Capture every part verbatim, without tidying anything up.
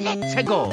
Let's go!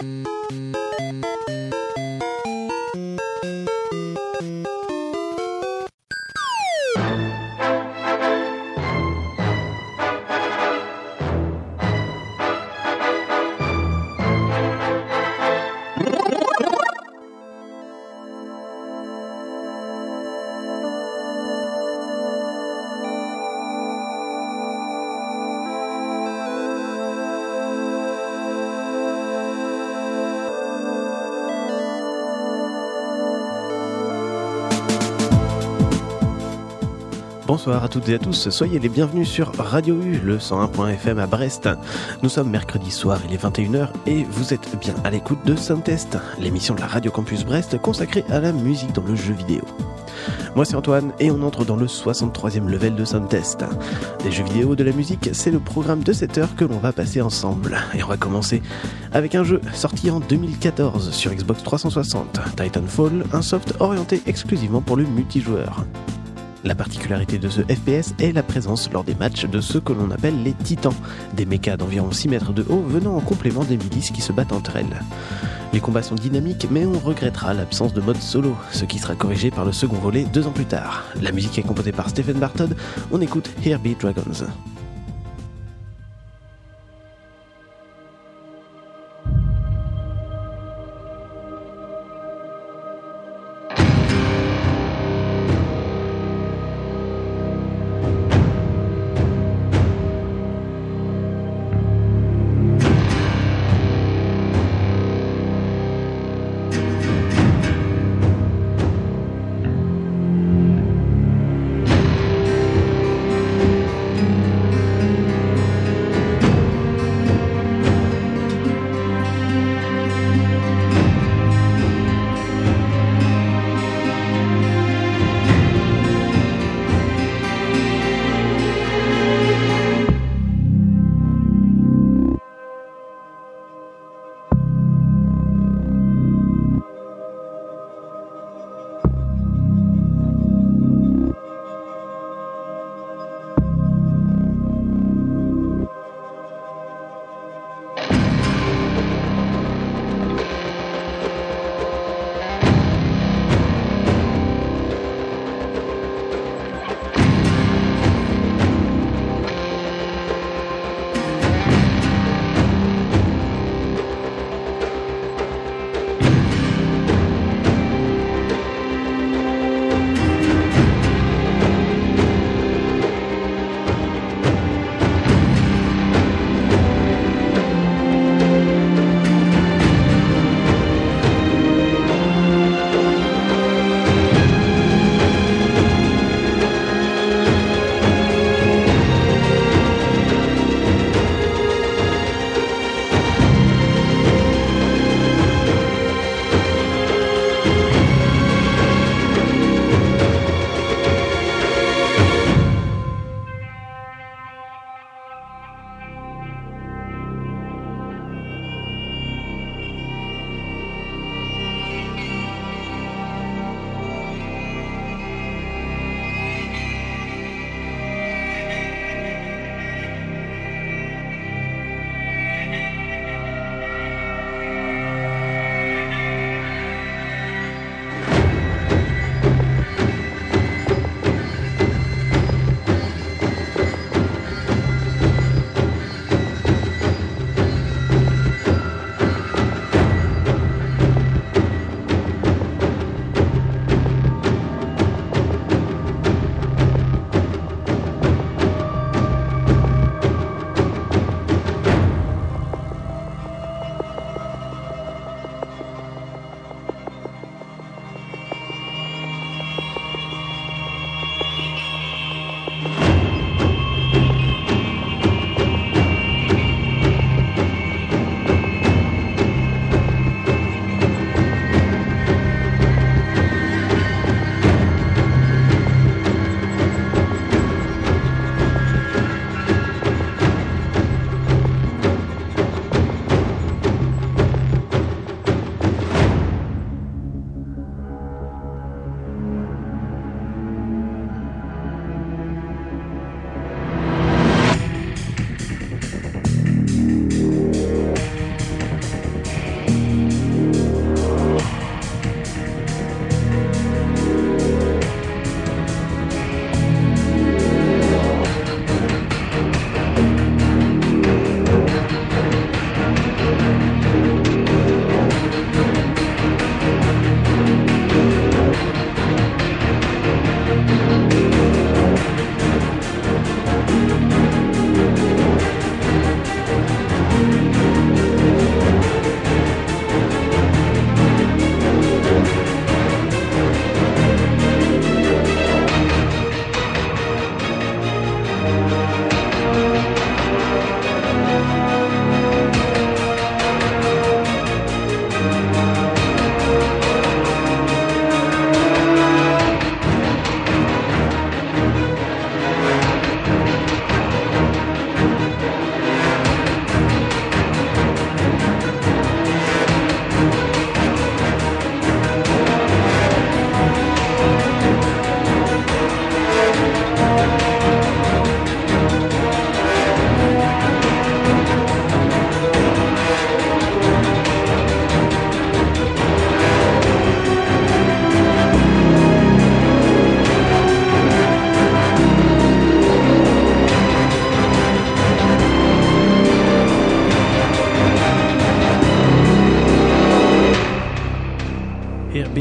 Bonsoir à toutes et à tous, soyez les bienvenus sur Radio U, le cent un point F M à Brest. Nous sommes mercredi soir, il est vingt et une heures et vous êtes bien à l'écoute de Soundtest, l'émission de la Radio Campus Brest consacrée à la musique dans le jeu vidéo. Moi c'est Antoine et on entre dans le soixante-troisième level de Soundtest. Des jeux vidéo, de la musique, c'est le programme de cette heure que l'on va passer ensemble. Et on va commencer avec un jeu sorti en deux mille quatorze sur Xbox trois cent soixante, Titanfall, un soft orienté exclusivement pour le multijoueur. La particularité de ce F P S est la présence lors des matchs de ceux que l'on appelle les titans, des mechas d'environ six mètres de haut venant en complément des milices qui se battent entre elles. Les combats sont dynamiques mais on regrettera l'absence de mode solo, ce qui sera corrigé par le second volet deux ans plus tard. La musique est composée par Stephen Bartod, on écoute Here Be Dragons.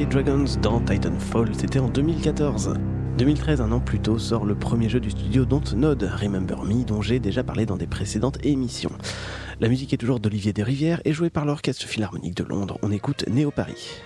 Dragons dans Titanfall, c'était en deux mille quatorze. deux mille treize, un an plus tôt, sort le premier jeu du studio Dontnod, Remember Me, dont j'ai déjà parlé dans des précédentes émissions. La musique est toujours d'Olivier Desrivières et jouée par l'Orchestre Philharmonique de Londres. On écoute Néo Paris.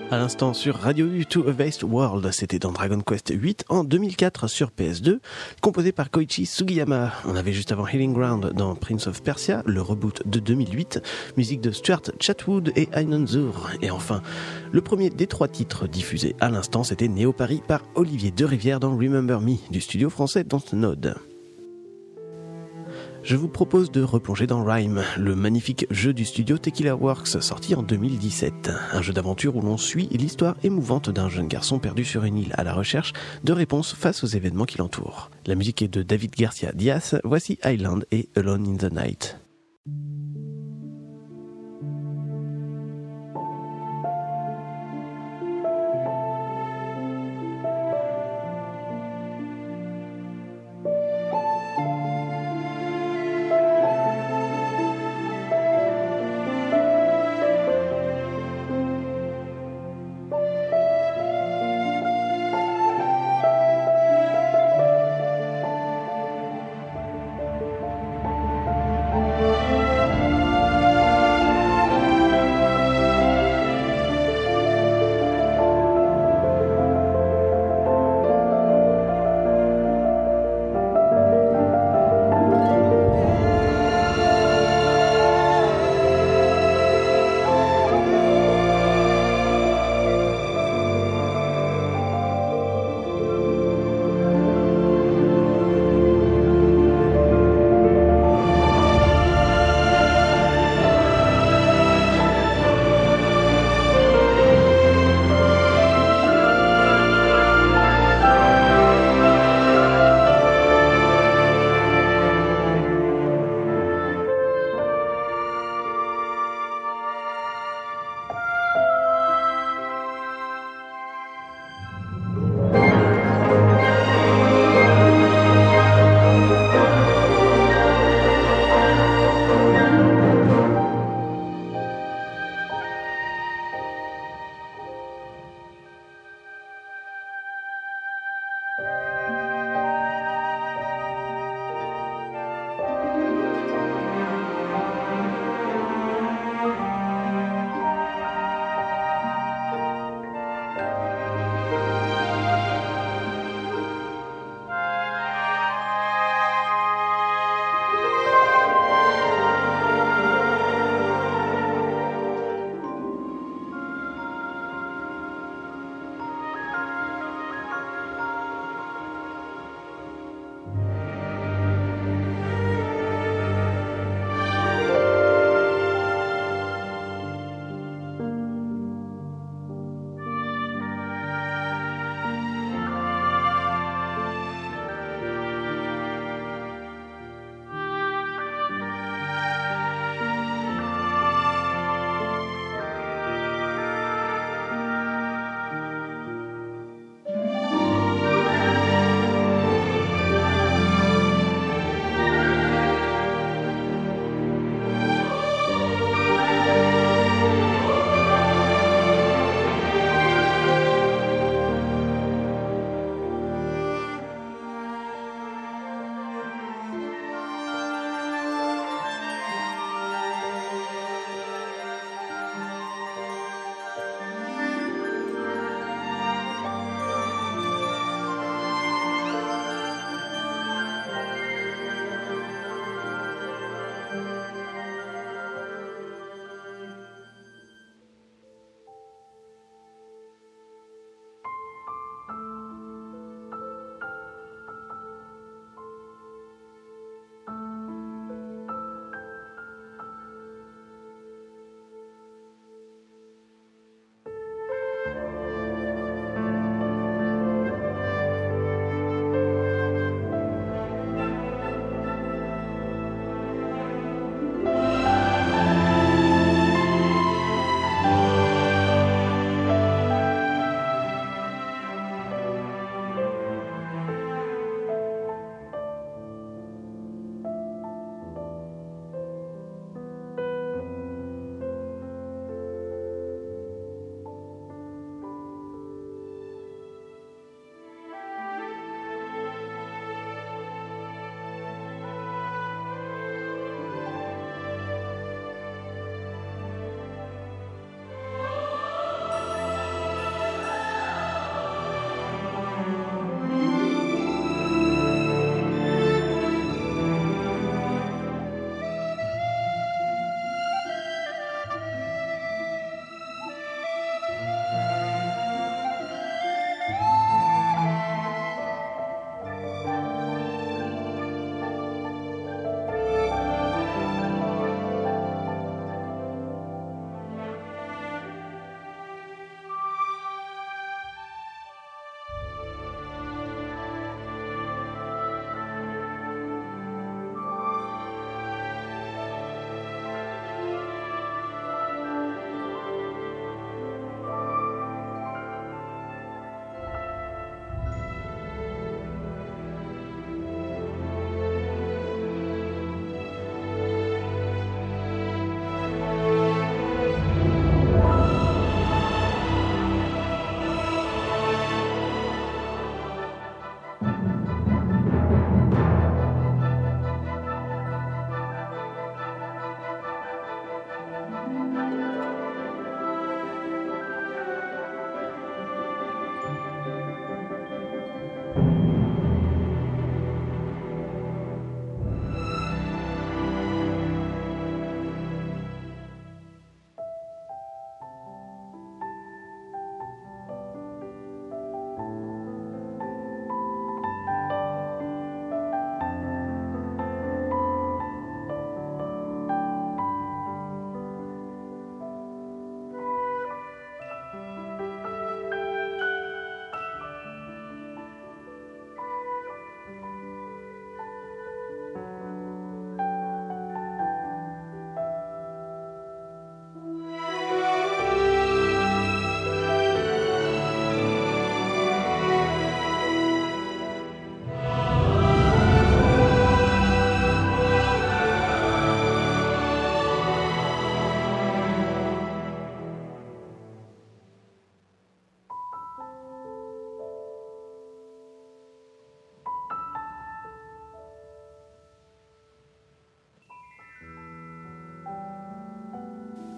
À l'instant sur Radio U, To a Vast World, c'était dans Dragon Quest huit en deux mille quatre sur P S deux, composé par Koichi Sugiyama. On avait juste avant Healing Ground dans Prince of Persia, le reboot de deux mille huit, musique de Stuart Chatwood et Aynon Zur. Et enfin, le premier des trois titres diffusés à l'instant, c'était Néo Paris par Olivier Derivière dans Remember Me, du studio français Dontnod. Je vous propose de replonger dans Rime, le magnifique jeu du studio Tequila Works, sorti en deux mille dix-sept. Un jeu d'aventure où l'on suit l'histoire émouvante d'un jeune garçon perdu sur une île à la recherche de réponses face aux événements qui l'entourent. La musique est de David Garcia Diaz, voici Island et Alone in the Night.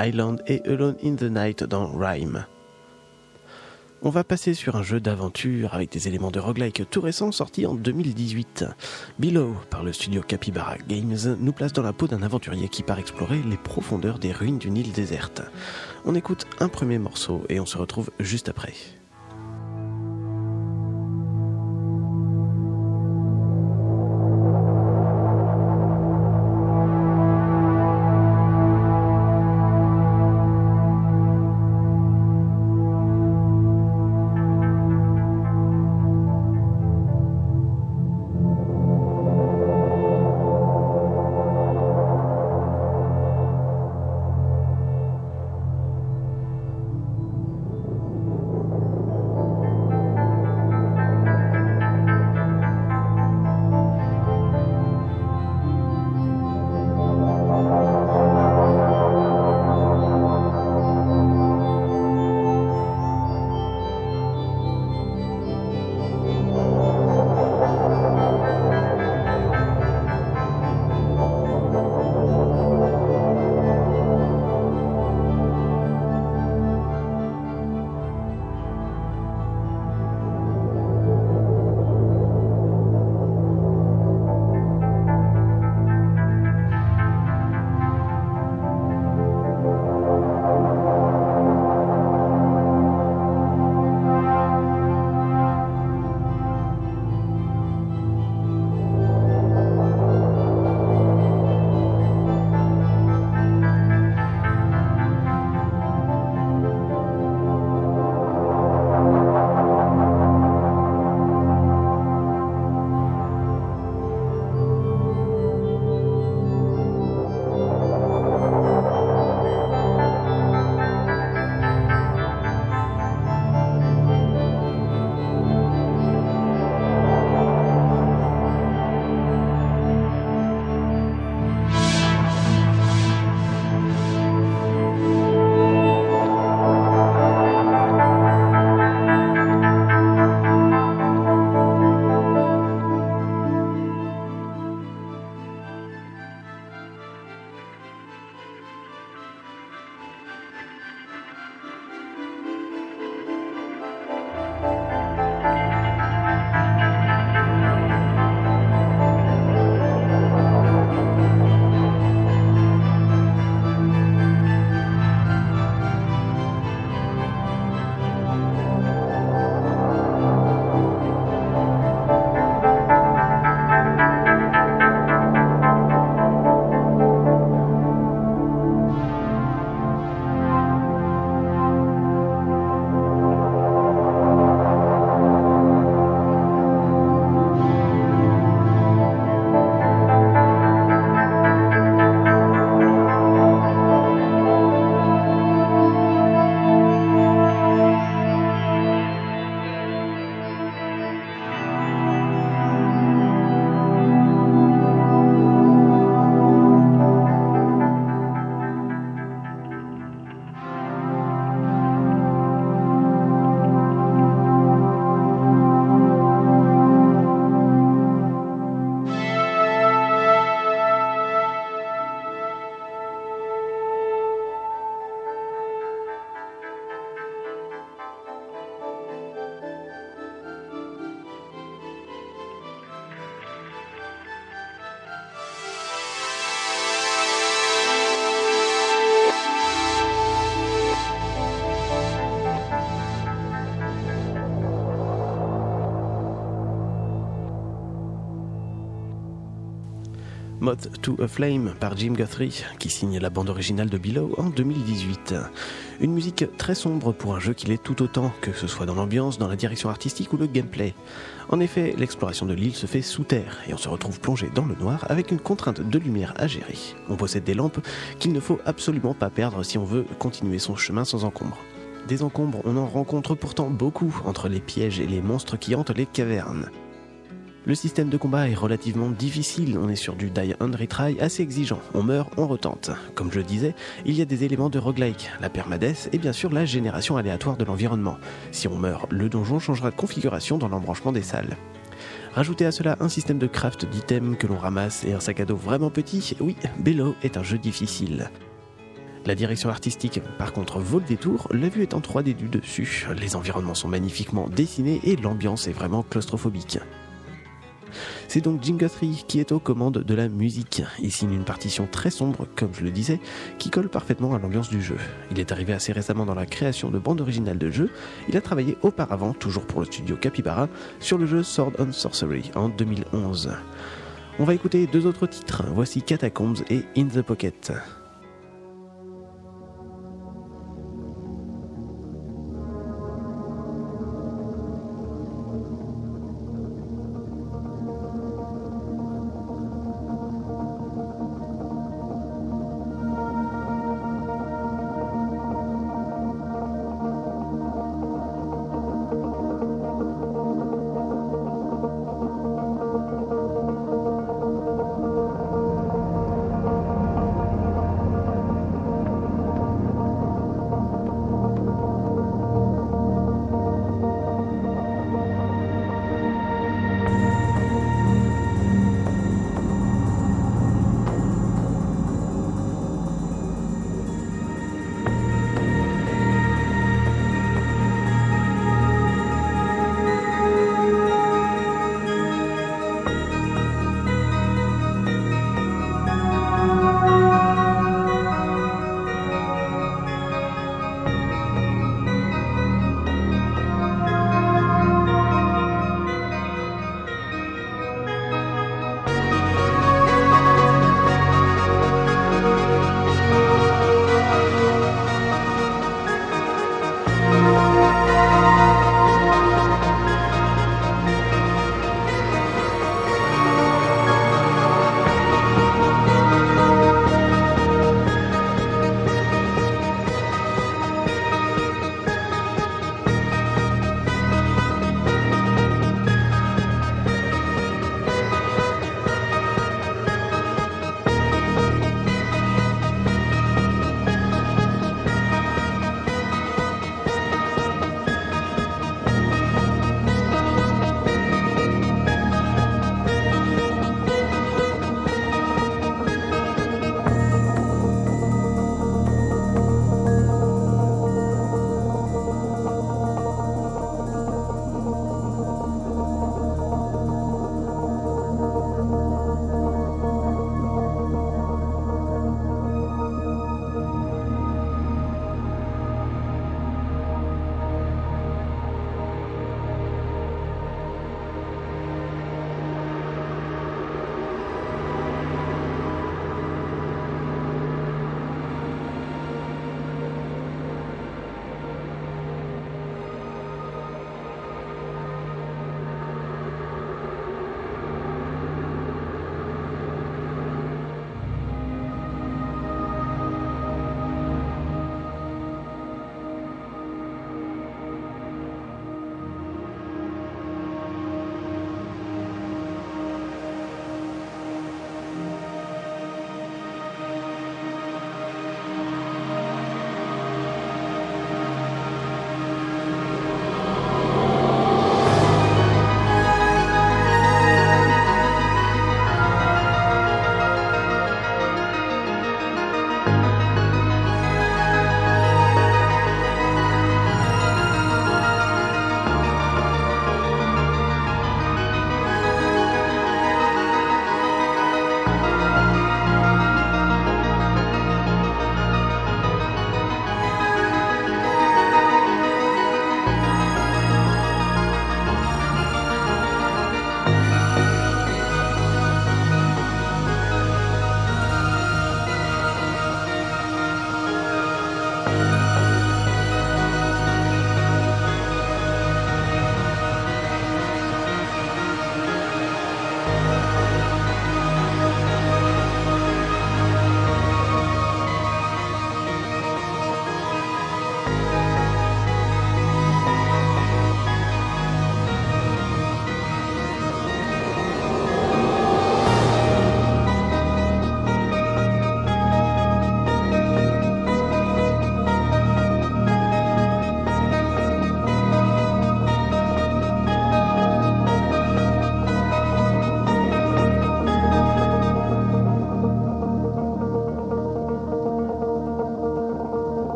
Island et Alone in the Night dans Rime. On va passer sur un jeu d'aventure avec des éléments de roguelike tout récent sorti en deux mille dix-huit. Below, par le studio Capybara Games, nous place dans la peau d'un aventurier qui part explorer les profondeurs des ruines d'une île déserte. On écoute un premier morceau et on se retrouve juste après. Moth to a Flame par Jim Guthrie, qui signe la bande originale de Below en deux mille dix-huit. Une musique très sombre pour un jeu qui l'est tout autant, que ce soit dans l'ambiance, dans la direction artistique ou le gameplay. En effet, l'exploration de l'île se fait sous terre et on se retrouve plongé dans le noir avec une contrainte de lumière à gérer. On possède des lampes qu'il ne faut absolument pas perdre si on veut continuer son chemin sans encombre. Des encombres, on en rencontre pourtant beaucoup entre les pièges et les monstres qui hantent les cavernes. Le système de combat est relativement difficile, on est sur du die and retry assez exigeant, on meurt, on retente. Comme je le disais, il y a des éléments de roguelike, la permadeath et bien sûr la génération aléatoire de l'environnement. Si on meurt, le donjon changera de configuration dans l'embranchement des salles. Rajoutez à cela un système de craft d'items que l'on ramasse et un sac à dos vraiment petit, oui, Below est un jeu difficile. La direction artistique, par contre, vaut le détour, la vue est en trois D du dessus, les environnements sont magnifiquement dessinés et l'ambiance est vraiment claustrophobique. C'est donc Gene Guthrie qui est aux commandes de la musique. Il signe une partition très sombre, comme je le disais, qui colle parfaitement à l'ambiance du jeu. Il est arrivé assez récemment dans la création de bandes originales de jeux. Il a travaillé auparavant, toujours pour le studio Capybara, sur le jeu Sword and Sorcery en deux mille onze. On va écouter deux autres titres. Voici Catacombs et In the Pocket.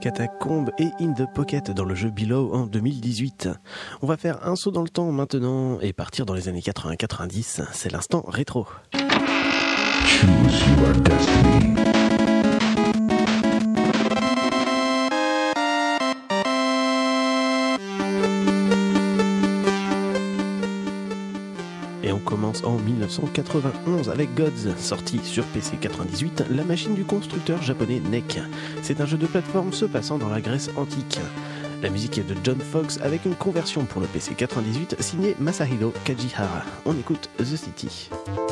Catacombes et In the Pocket dans le jeu Below en deux mille dix-huit. On va faire un saut dans le temps maintenant et partir dans les années quatre-vingts quatre-vingt-dix. C'est l'instant rétro. Choose your destiny. Et on commence en dix-neuf cent quatre-vingt-onze avec Gods, sorti sur P C quatre-vingt-dix-huit, la machine du constructeur japonais N E C. C'est un jeu de plateforme se passant dans la Grèce antique. La musique est de John Foxx avec une conversion pour le P C quatre-vingt-dix-huit signée Masahiro Kajihara. On écoute The City.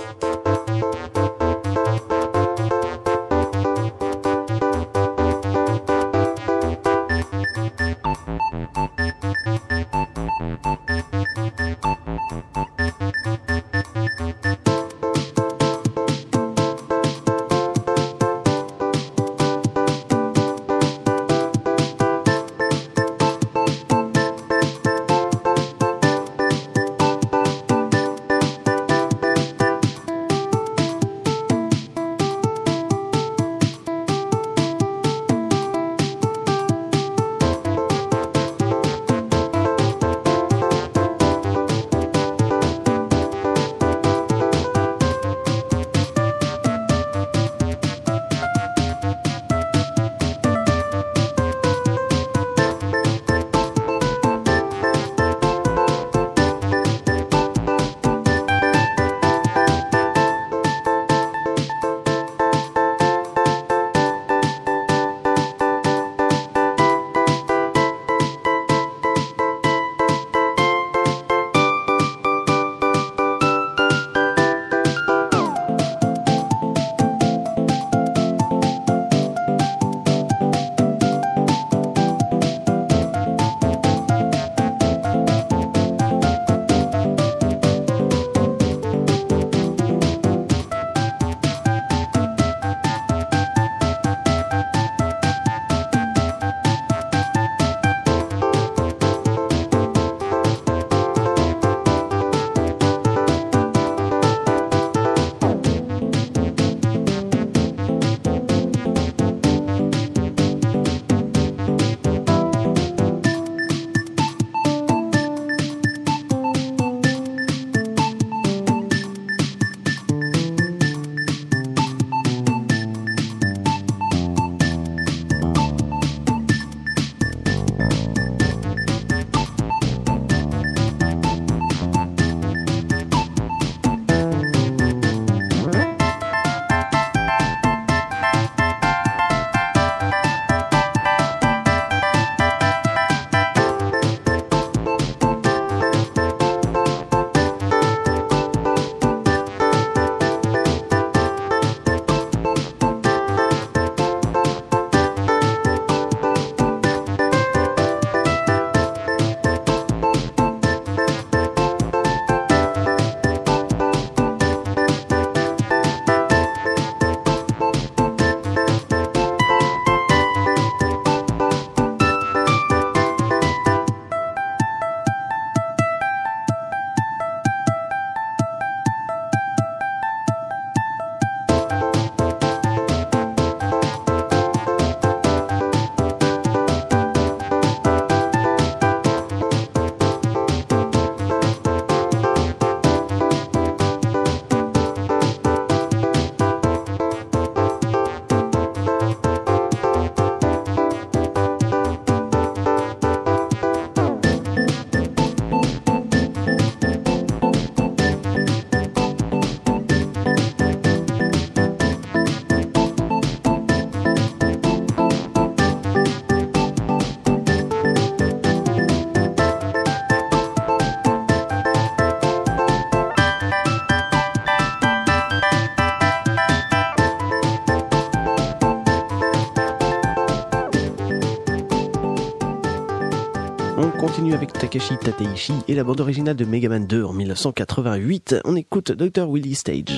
On continue avec Takeshi Tateishi et la bande originale de Mega Man deux en dix-neuf cent quatre-vingt-huit. On écoute docteur Willy Stage.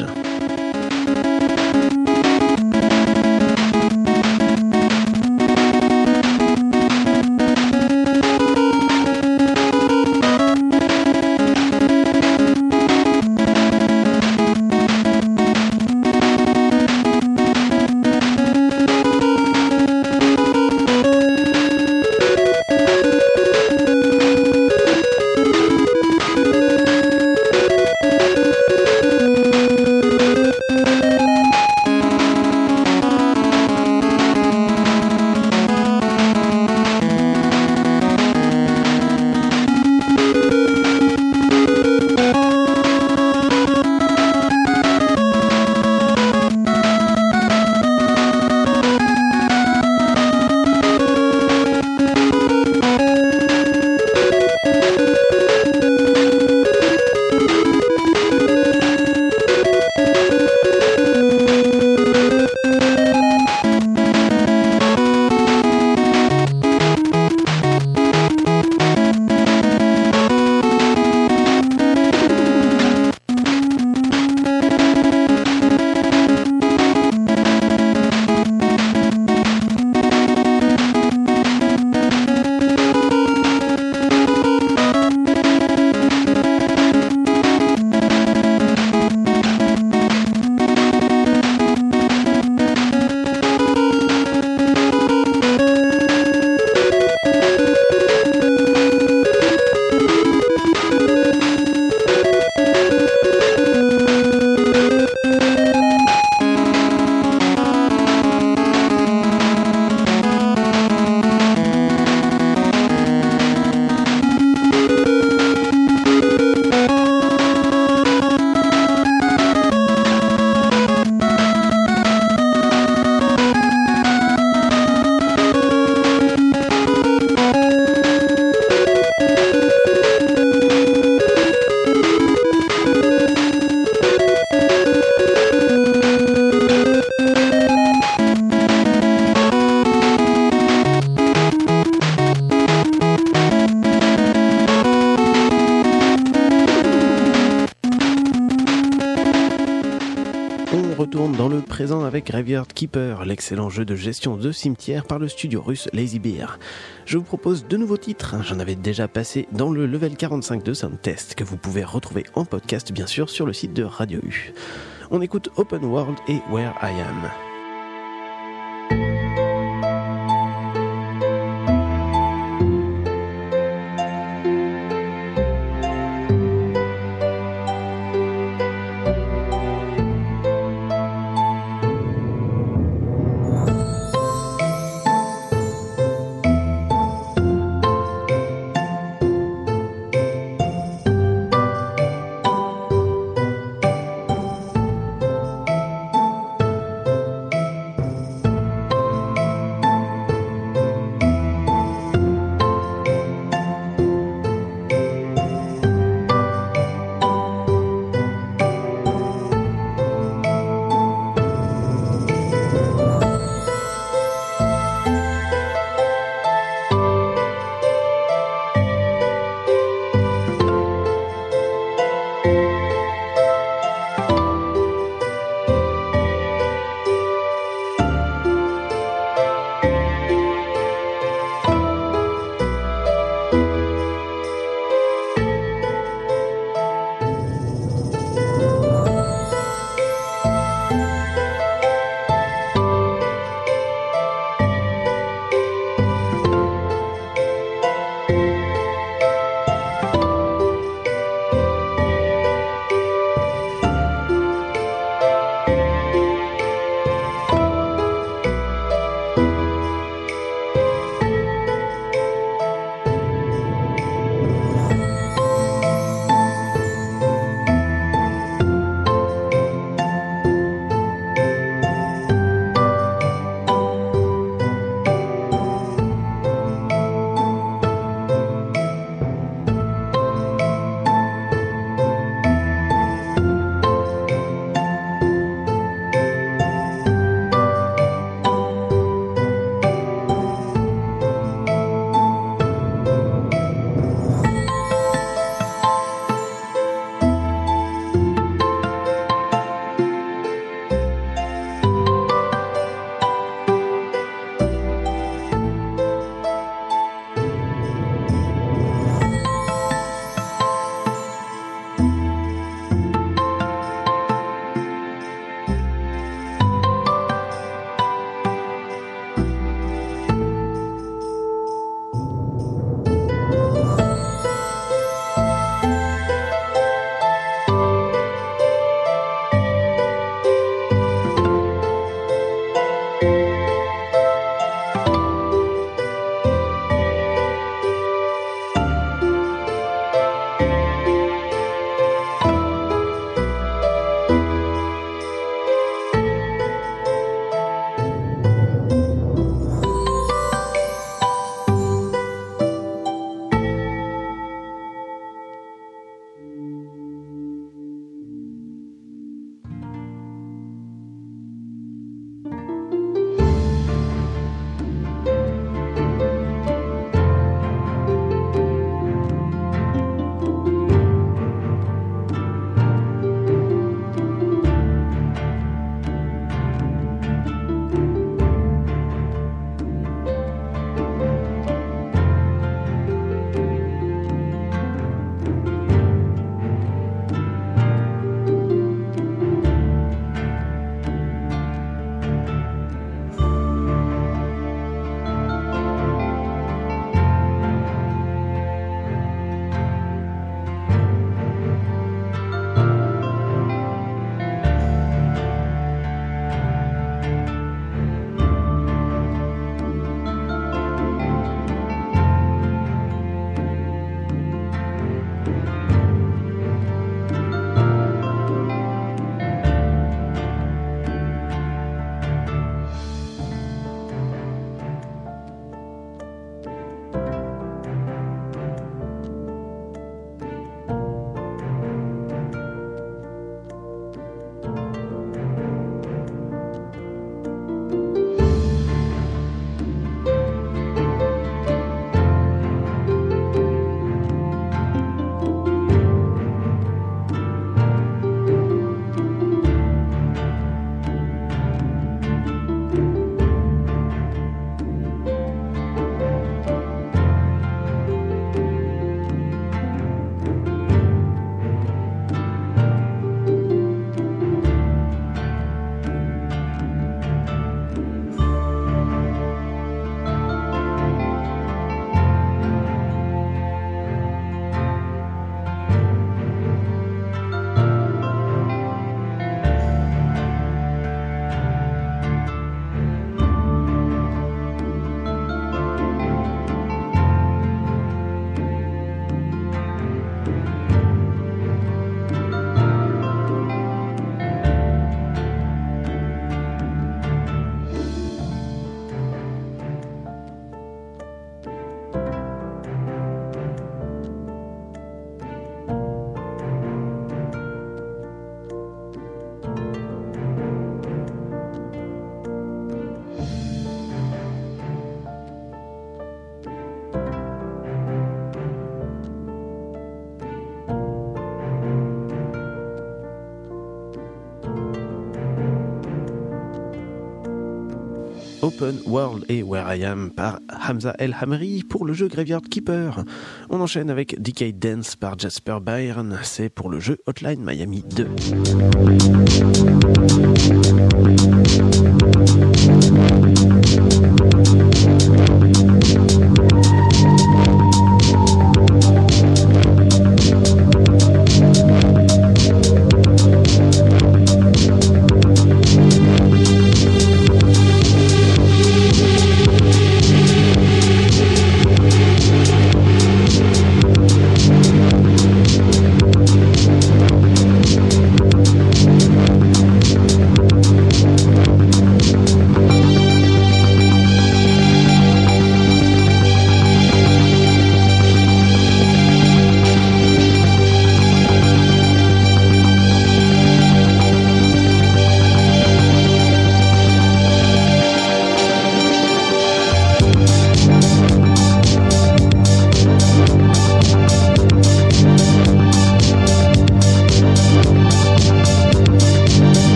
présent avec Graveyard Keeper, l'excellent jeu de gestion de cimetière par le studio russe Lazy Bear. Je vous propose deux nouveaux titres, j'en avais déjà passé dans le level quarante-cinq de Soundtest, que vous pouvez retrouver en podcast bien sûr sur le site de Radio U. On écoute Open World et Where I Am. Open World et Where I Am par Hamza El Hamri pour le jeu Graveyard Keeper. On enchaîne avec Decade Dance par Jasper Byrne, c'est pour le jeu Hotline Miami deux.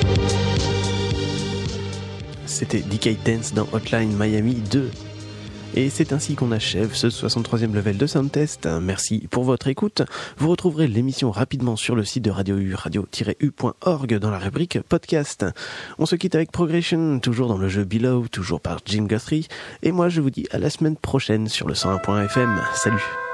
C'était Decade Dance dans Hotline Miami deux. Et c'est ainsi qu'on achève ce soixante-troisième level de Soundtest. Merci pour votre écoute. Vous retrouverez l'émission rapidement sur le site de Radio U, radio tiret u point org, dans la rubrique podcast. On se quitte avec Progression, toujours dans le jeu Below, toujours par Jim Guthrie. Et moi, je vous dis à la semaine prochaine sur le cent un point F M. Salut!